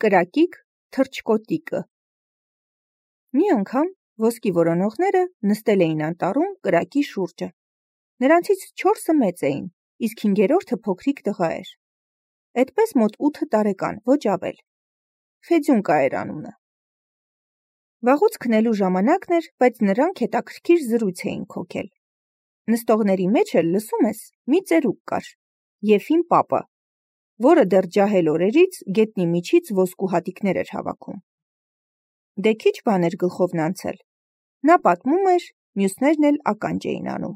կրակիկ թռչկոտիկը։ Մի անգամ ոսկի որոնողները նստել էին անտառում կրակի շուրջը։ Նրանցից 4-ը մեծ էին, իսկ 5-րդը փոքրիկ տղա էր։ Այդպես մոտ 8 տարեկան, ոչ ավել։ Ֆեդյունկա էր անունը։ Վաղուց քնելու ժամանակն էր, բայց նրանք հետաքրքիր զրույց էին քոքել։ Նստողների մեջ էլ լսում ես մի ծերուկ կար, Եֆիմ պապը, որը դեռ ջահել օրերից գետնի միջից ոսկու հատիկներ էր հավաքում։ Դե քիչ բան էր գլխովն անցել։ Նա պատմում էր, մյուսներն էլ ականջ էին անում։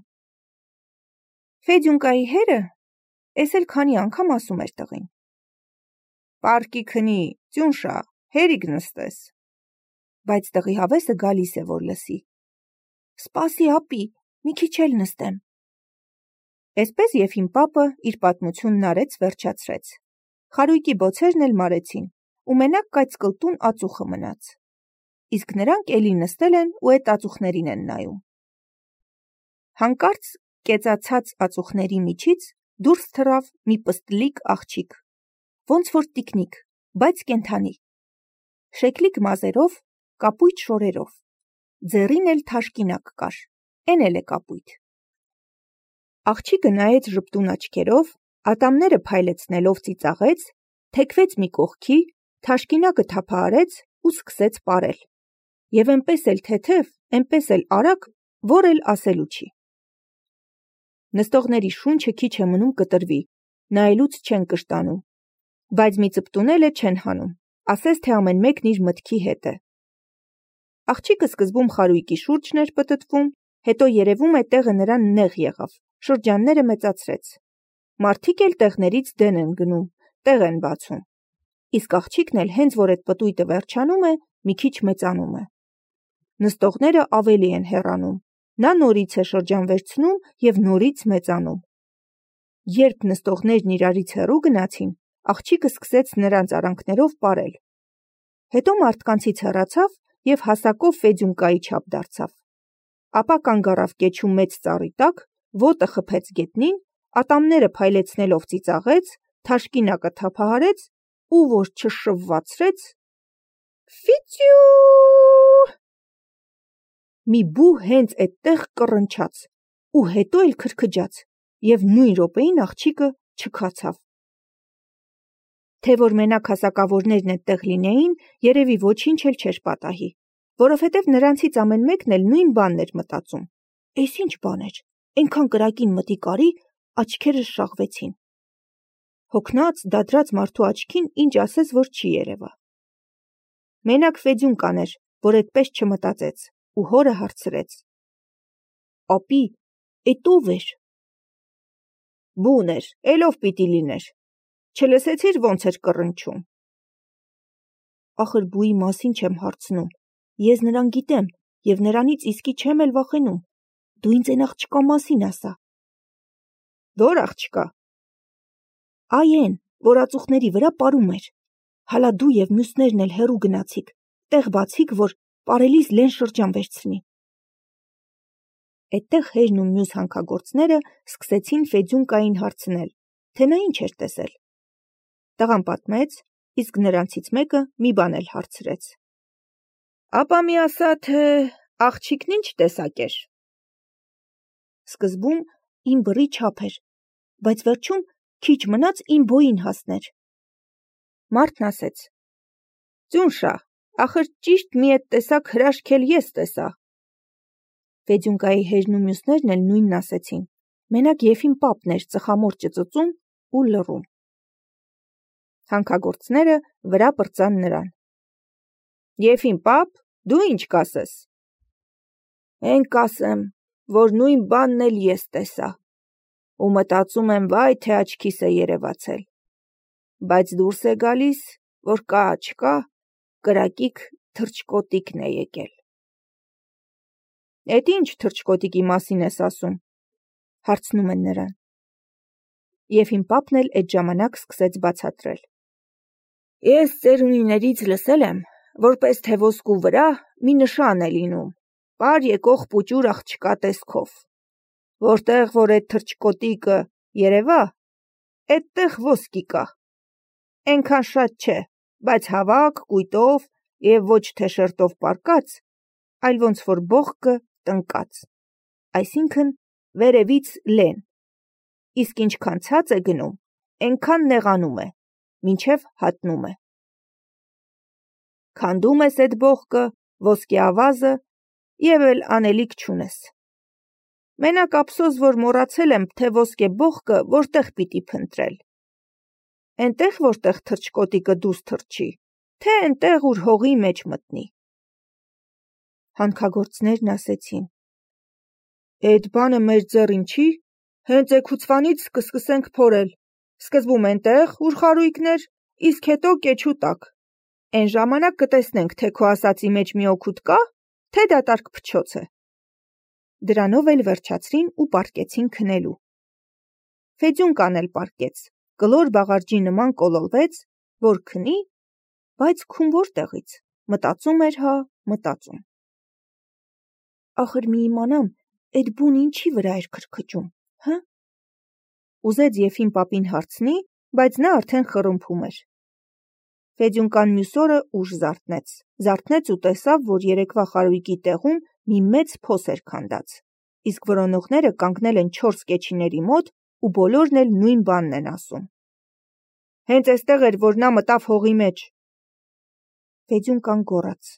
Ֆեդյունկայի հերը էս էլ քանի անգամ ասում էր տղին. «Պարկի քնի, Ծյունշա, հերիք նստես»։ Բայց տղի հավեսը գալիս է, որ լսի. «Սպասի ապի, մի քիչ էլ նստեմ»։ Էսպես Եֆիմ պապը իր պատմությունն արեց վերջացրեց։ Խարույկի բոցերն էլ մարեցին, ու մենակ կայծկլտուն ածուխը մնաց։ Իսկ նրանք էլի նստել են ու էդ ածուխներին են նայում։ Հանկարծ կեցացած ածուխների միջից դուրս թռավ մի պստլիկ աղջիկ, ոնց որ տիկնիկ, բայց կենդանի։ Շեկլիկ մազերով, կապույտ շորերով, ձեռին էլ թաշկինակ կար, էն էլ է կապույտ։ Աղջիկը նայեց ժպտուն աչքերով, ատամները փայլեցնելով ծիծաղեց, թեքվեց մի կողքի, թաշկինակը թափահարեց ու սկսեց պարել։ Եվ էնպես էլ թեթև, էնպես էլ արագ, որ էլ ասելու չի։ Նստողների շունչը քիչ է մնում կտրվի, նայելուց չեն կշտանում, բայց մի ծպտունել է չեն հանում, ասես թե ամեն մեկն իր մտքի հետ է։ Աղջիկը սկզբում խարույկի շուրջն էր պտտվում, հետո երևում է տեղը նրան նեղ եղավ, շրջանները մեծացրեց։ Մարդիկ էլ տեղներից դեն են գնում, տեղ են բացում։ Իսկ աղջիկն էլ հենց որ այդ պտույտը վերջանում է, մի քիչ մեծանում է։ Նստողները ավելի են հեռանում, նա նորից է շրջան վերցնում և նորից մեծանում։ Երբ նստողներն իրարից հեռու գնացին, աղջիկը սկսեց նրանց արանքներով պարել։ Հետո մարդկանցից հեռացավ և հասակով Ֆեդյունկայի չափ դարձավ։ Ապա կանգ առավ կեչու մեծ ծառի տակ, ոտը խփեց գետնին, ատամները փայլեցնելով ծիծաղեց, թաշկինակը թափահարեց ու որ չշվվացրեց, ֆիծյու… Մի բու հենց էդտեղ կռնչաց ու հետո էլ քրքջաց և նույն րոպեին աղջիկը չքացավ։ Թե որ մենակ հասակավորներն էդտեղ լինեին, երևի ոչինչ էլ չէր պատահի, որովհետև նրանցից ամեն մեկն էլ նույն բանն էր մտածում. «Էս ինչ բան էր, էնքան կրակին մտիկ արի, աչքերս շաղվեցին»։ Հոգնած, դադրած մարդու աչքին ինչ ասես, որ չի երևա։ Մենակ Ֆեդյունկան էր, որ էդպես չմտածեց ու հորը հարցրեց. «Ապի, էդ ով էր»։ «Բուն էր, էլով պիտի լիներ, չլսեցիր ոնց էր կռնչում»։ «Ախր բուի մասին չեմ հարցնում, ես նրան գիտեմ և նրանից իսկի չեմ էլ վախենում, դու ինձ էն աղջկա մասին ասա»։ «Ո՞ր աղջկա»։ «Այ էն, որ ածուխների վրա պարում էր, հալա դու և մյուսներն էլ հեռու գնացիք, տեղ բացիք, որ պարելիս լեն շրջան վերցնի»։ Էդտեղ հերն ու մյուս հանքագործները սկսեցին Ֆեդյունկային հարցնել, թե նա ինչ էր տեսել։ Տղան պատմեց, իսկ նրանցից մեկը մի բան էլ հարցրեց. «Ապա մի ասա, թե աղջիկն ինչ տեսակ էր»։ Սկզբում իմ բռի չափ էր, բայց վերջում քիչ մնաց իմ բոյին հասներ։ Մարդն ասեց. «Ծյունշա, ախր ճիշտ մի էդ տեսակ հրաշք էլ ես տեսա»։ Ֆեդյունկայի հերն ու մյուսներն էլ նույնն ասեցին, մենակ Եֆիմ պապն էր ծխամորճը ծծում ու լռում։ Հանքագործները վրա պրծան նրան. «Եֆիմ պապ, դու ինչ կասես»։ «Էն կասեմ, որ նույն բանն էլ ես տեսա, ու մտածում եմ վայ թե աչքիս է երևացել, բայց դուրս է գալիս, որ կա չկա, կրակիկ թռչկոտիկն է եկել»։ «Էդ ինչ թռչկոտիկի մասին ես ասում»։ Հարցնում են նրան։ Եֆիմ պապն էլ էդ ժամանակ սկսեց բացատրել. «Ես ծերունիներից լսել եմ, որպես թե ոսկու վրա մի նշան է լինում, պար եկող պուճուր աղջկա տեսքով, որտեղ որ էդ թռչկոտիկը երևա, էդտեղ ոսկի կա, էնքան շատ չէ, բայց հավաք, կույտով և ոչ թե շերտով պառկած, այլ ոնց որ բողկը տնկած, այսինքն վերևից լեն, իսկ ինչքան ցած է գնում, էնքան նեղանում է, մինչև հատնում է։ Քանդում ես էդ բողկը, ոսկե ավազը, և էլ անելիք չունես։ Մենակ ափսոս, որ մոռացել եմ, թե ոսկե բողկը որտեղ պիտի փնտրել։ Էնտեղ, որտեղ թռչկոտիկը դուրս թռչի, թե էնտեղ, ուր հողի մեջ մտնի։ Հանքագործներն ասեցին. Էդ բանը մեր ձեռին չի, հենց էգուցվանից կսկսենք փորել, սկզբում էնտեղ, ուր խարույկն էր, իսկ հետո կեչու տակ, էն ժամանակ կտեսնենք, թե քո ասածի մեջ մի օգուտ կա, թե դատարկ փչոց է։ Դրանով էլ վերջացրին ու պառկեցին քնելու։ Ֆեդյունկան էլ պառկեց, կլոր բաղարջի նման կոլորվեց, որ քնի, բայց քուն որտեղից, մտածում էր հա, մտածում։ Ախր մի իմանամ, էդ բուն ինչի վրա էր քրքջում, հը։ Ուզեց Եփին պապին հարցնի, բայց նա արդեն խռմփում էր։ Ֆեդյունկան մյուս օրը ուշ զարթնեց ու տեսավ, որ երեկվա խարույկի տեղում մի մեծ փոս էր քանդած, իսկ որոնողները կանգնել են 4 կեչիների մոտ ու բոլորն էլ նույն բանն են ասում։ Հենց էստեղ էր, որ նա մտավ հողի մեջ։ Ֆեդյունկան գոռաց.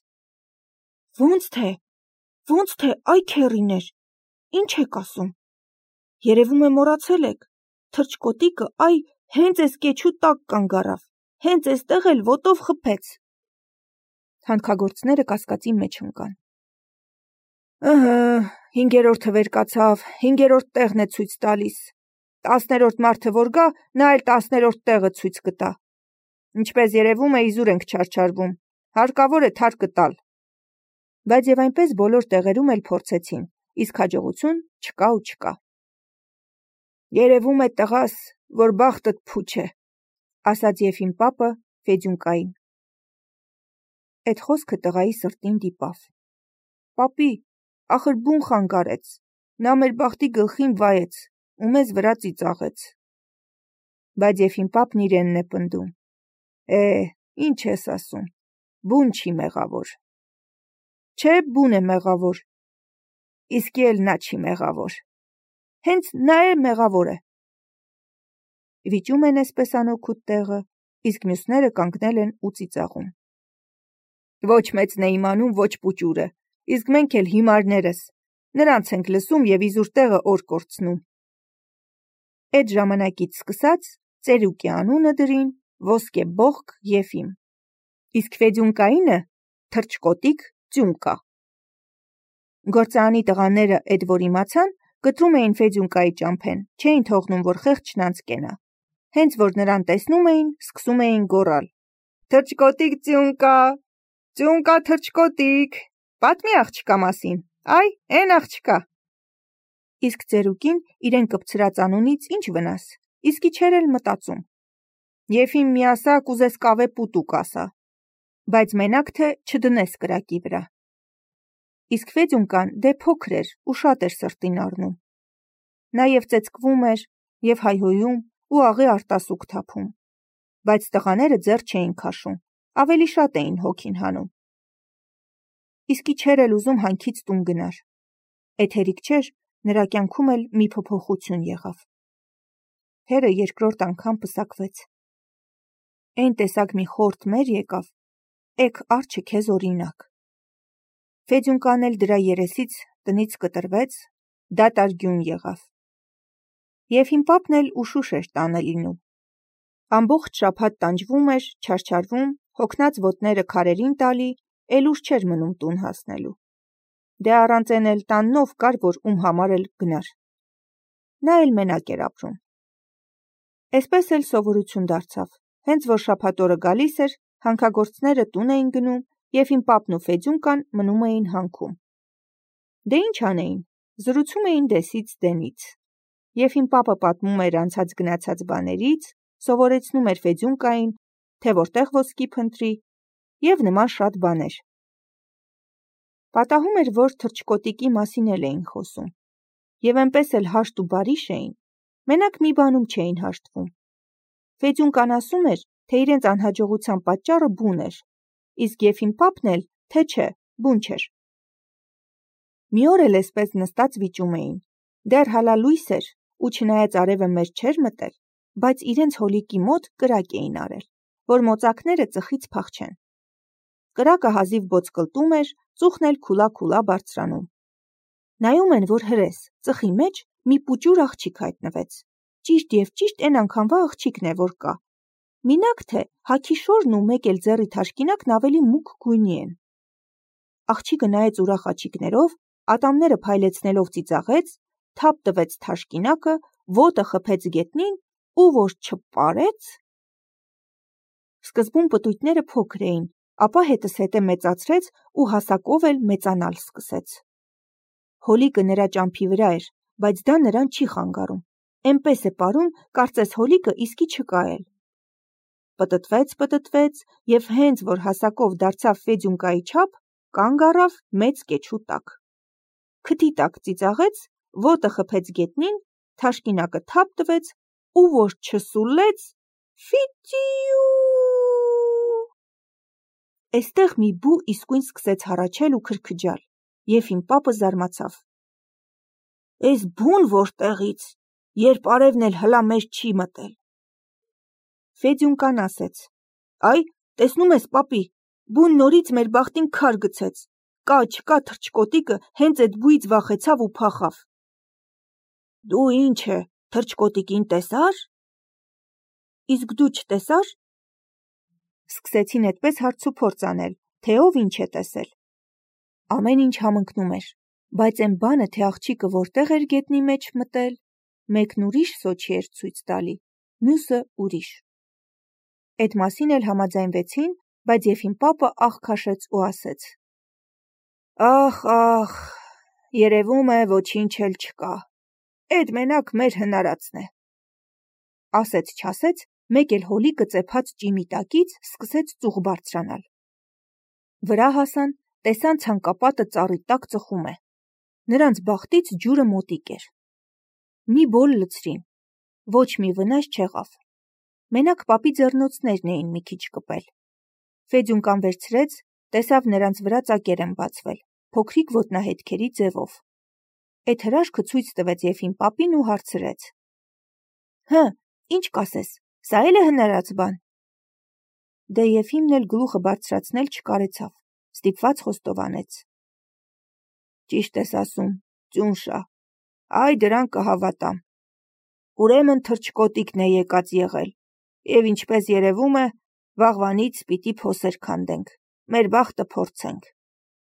Ոնց թե, այ քեռիներ, ինչ եք ասում։ Երևում է մոռացել եք, թռչկոտիկը այ հենց էս կեչու տակ կանգ առավ, հենց էստեղ էլ ոտով խփեց։ Հանքագործները կասկածի մեջ ընկան։ Ըհը, 5-րդը վեր կացավ, 5-րդ տեղն է ցույց տալիս։ 10-րդ մարդը որ գա, նա էլ 10-րդ տեղը ցույց կտա։ Ինչպես երևում է, իզուր ենք չարչարվում, հարկավոր է թարկը տալ։ Բայց եւ այնպես բոլոր տեղերում էլ փորձեցին, իսկ հաջողություն չկա ու չկա։ Երևում է տղաս, որ բախտդ փուչ է, ասաց Եփին պապը Ֆեդյունկային։ Այդ խոսքը տղայի սրտին դիպավ։ Պապի, ախր բուն խանգարեց, նա մեր բախտի գլխին վայեց ու մեզ վրա ծիծաղեց։ Բայց Եփին պապն իրենն է պնդում։ Ինչ ես ասում, բուն չի մեղավոր։ Չէ, բուն է մեղավոր։ Իսկ էլ նա չի մեղավոր։ Հենց նա է մեղավոր է։ Վիճում են այսպես անօգուտ տեղը, իսկ մյուսները կանգնել են ու ծիծաղում։ Ոչ մեծն է իմանում, ոչ պուճուրը, իսկ մենք էլ հիմարներս, նրանց ենք լսում և իզուր տեղը օր կորցնում։ Այդ ժամանակից սկսած ծերուկի անունը դրին ոսկե բողկ Եփին, իսկ Ֆեդյունկայինը թռչկոտիկ Ծյունկա։ Գործարանի տղաները էդ որ իմացան, կտրում էին Ֆեդյունկայի ճամփեն, չէին թողնում, որ խեղճն անցկենա։ Հենց որ նրան տեսնում էին, սկսում էին գոռալ. Թռչկոտիկ Ծյունկա, Ծյունկա թռչկոտիկ, պատմի աղջկա մասին, այ, էն աղջկա։ Իսկ ծերուկին իրեն կպցրած անունից ինչ վնաս, իսկի չէր էլ մտածում։ Եփին միասակ ուզես կավե պուտուկ ասա, բայց մենակ թե չդնես կրակի վրա։ Իսկ Ֆեդյունկան դե փոքր էր ու շատ էր սրտին առնում։ Նա եւ ծեծկվում էր, եւ հայհոյում ու աղի արտասուք թափում, բայց տղաները ձեռ չէին քաշում, ավելի շատ էին հոգին հանում։ Իսկի չէր էլ ուզում հանքից տուն գնար։ Էդ հերիք չէր, նրա կյանքում էլ մի փոփոխություն եղավ։ Հերը երկրորդ անգամ պսակվեց։ Էն տեսակ մի խորթ մեր եկավ, էկ արջը քեզ օրինակ։ Ֆեդյունկան էլ դրա երեսից տնից կտրվեց, դատարգյուն եղավ։ Եփին պապն էլ ուշուշ էր տանը լինում։ Ամբողջ շաբաթ տանջվում էր, չարչարվում, հոգնած ոտները քարերին տալի, էլ ուշ չէր մնում տուն հասնելու։ Դե առանց էն էլ տաննով կար, որ ում համար էլ գնար։ Նա էլ մենակ էր ապրում։ Էսպես էլ սովորություն դարձավ, հենց որ շաբաթ օրը գալիս էր, հանքագործները տուն էին գնում, Եփին պապն ու Ֆեդյունկան մնում էին հանքում։ Դե ինչ անեին, զրուցում էին դեսից դենից։ Եփին պապը պատմում էր անցած գնացած բաներից, սովորեցնում էր Ֆեդյունկային, թե որտեղ ոսկի փնտրի, եւ նման շատ բաներ։ Պատահում էր, որ թռչկոտիկի մասին էլ էին խոսում, եւ այնպես էլ հաշտ ու բարիշ էին, մենակ մի բանում չէին հաշտվում։ Ֆեդյունկան ասում էր, թե իրենց անհաջողության պատճառը բուն էր, իսկ Եփիմ պապն էլ, թե չէ, բուն չէր։ Մի օր էլ էսպես նստած վիճում էին։ Դեռ հալա լույս էր, ու չնայած արևը մեր չէր մտել, բայց իրենց հոլիկի մոտ կրակ էին արել, որ մոծակները ծխից փախչեն։ Կրակը հազիվ բոցկլտում էր, ծուխն էլ քուլա բարձրանում։ Նայում են, որ հրես, ծխի մեջ մի պուճուր աղջիկ հայտնվեց։ Ճիշտ և ճիշտ էն անգամվա աղջիկն է, որ կա։ Մինակ թե հագի շորն ու մեկ էլ ձեռի թաշկինակն ավելի մուգ գույնի են։ Աղջիկը նայեց ուրախ աչիկներով, ատամները փայլեցնելով ծիծաղեց, թափ տվեց թաշկինակը, ոտը խփեց գետնին ու որ չպարեց։ Սկզբում պտույտները փոքր էին, ապա հետզհետե մեծացրեց ու հասակով էլ մեծանալ սկսեց։ Հոլիկը նրա ճամփի վրա էր, բայց դա նրան չի խանգարում։ Էնպես է պարում, կարծես հոլիկը իսկի չկա էլ։ Պտտվեց և հենց որ հասակով դարձավ Ֆեդյունկայի չափ, կանգ առավ մեծ կեչու տակ։ Քթի տակ ծիծաղեց, ոտը խփեց գետնին, թաշկինակը թափ տվեց ու որ չսուլեց, ֆիծիու։ Էստեղ մի բու իսկույն սկսեց հառաչել ու քրքջալ, Եփիմ պապը զարմացավ։ Էս բուն որտեղից, երբ արևն էլ հլա մեզ չի մտել։ Ֆեդյունկան ասեց. Այ, տեսնում ես, պապի, բուն նորից մեր բախտին քար գցեց։ Կա չկա թռչկոտիկը հենց էդ բույից վախեցավ ու փախավ։ Դու ինչ է, թռչկոտիկին տեսար։ Իսկ դու չտեսար։ Սկսեցին այդպես հարցուփորձ անել, թե ով ինչ է տեսել։ Ամեն ինչ համընկնում էր, բայց այն բանը, թե աղջիկը որտեղ էր գետնի մեջ մտել, մեկն ուրիշ Սոչի էր ցույց տալի, մյուսը ուրիշ։ Այդ մասին էլ համաձայնվեցին, բայց Եփիմ պապը աղ քաշեց ու ասեց. Ախ, երևում է ոչինչ էլ չկա։ Էդ մենակ մեր հնարածն է։ Ասեց չասեց, մեկ էլ հոլիկը ծեփած ճիմի տակից սկսեց ծուխ բարձրանալ։ Վրա հասան, տեսան ցանկապատը ծառի տակ ծխում է։ Նրանց բախտից ջուրը մոտիկ էր։ Մի բոլ լցրին։ Ոչ մի վնաս չեղավ։ Մենակ պապի ձեռնոցներն էին մի քիչ կպել։ Ֆեդյունկան վերցրեց, տեսավ նրանց վրա ծակեր են բացվել, փոքրիկ ոտնահետքերի ձևով։ Այդ հրաշքը ցույց տվեց Եփիմ պապին ու հարցրեց. Հը, ինչ կասես, սա էլ է հնարած բան։ Դե Եփիմն էլ գլուխը բարձրացնել չկարեցավ, ստիպված խոստովանեց. Ճիշտ ես ասում, Ծյունշա, այ դրան կհավատամ։ Ուրեմն թռչկոտիկն է եկած եղել, և ինչպես երևում է, վաղվանից պիտի փոսեր քանդենք, մեր բախտը փորձենք։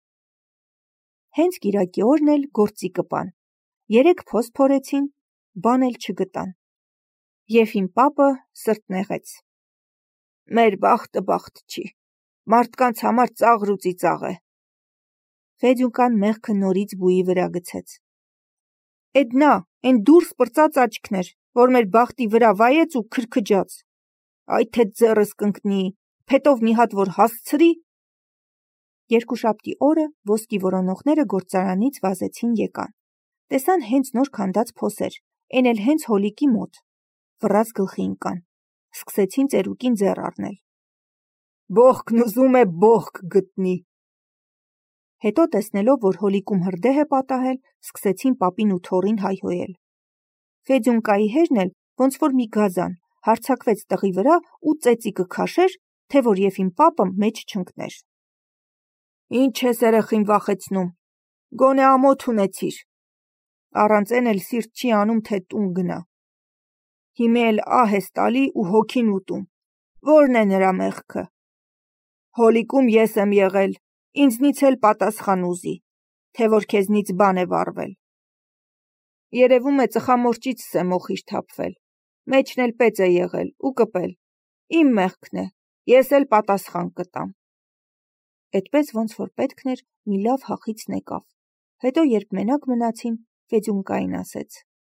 Հենց կիրակի օրն էլ գործի կպան։ 3 փոս փորեցին, բան էլ չգտան։ Եփիմ պապը սրտնեղեց. Մեր բախտը բախտ չի, մարդկանց համար ծաղր ու ծիծաղ է։ Ֆեդյունկան մեղքը նորից բուի վրա գցեց. Էդ նա, այն դուրս պրծած աչքն էր, որ մեր բախտի վրա վայեց ու քրքջաց։ Այ թե ձեռս կընկնի, փետով մի հատ որ հասցրի։ Երկուշաբթի օրը ոսկի որոնողները գործարանից վազեցին եկան։ Տեսան հենց նոր քանդած փոսեր, այն էլ հենց հոլիկի մոտ։ Վռած գլխի ընկան։ Սկսեցին ծերուկին ձեռ առնել։ Բողկն ուզում է բողկ գտնի։ Հետո տեսնելով, որ հոլիկում հրդեհ է պատահել, սկսեցին պապին ու թոռին հայհոյել։ Ֆեդյունկայի հերն էլ ոնց որ մի գազան, հարձակվեց տղի վրա ու ծեծիկը քաշեր, թե որ Եփիմ պապը մեջ չընկներ։ Ինչ ես երեխին վախեցնում, գոնե ամոթ ունեցիր։ Առանց էն էլ սիրտ չի անում, թե տուն գնա։ Հիմա էլ ահ ես տալի ու հոգին ուտում։ Որն է նրա մեղքը։ Հոլիկում ես եմ եղել, ինձնից էլ պատասխան ուզի, թե որ քեզնից բան է վառվել։ Երևում է ծխամորճից է մոխիր թափվել, մեջն էլ պեծ է եղել ու կպել։ Իմ մեղքն է, ես էլ պատասխան կտամ։ Այդպես ոնց որ պետքն էր, մի լավ հախից նեկավ։ Հետո երբ մենակ մնացին, Ֆեդյունկային ասեց.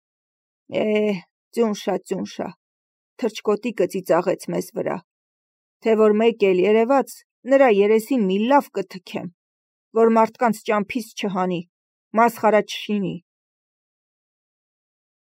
Ծյունշա, թռչկոտիկը ծիծաղեց մեզ վրա, թե որ մեկ էլ երևաց, նրա երեսին մի լավ կթքեմ, որ մարդկանց ճամփից չհանի, մասխարա չշինի։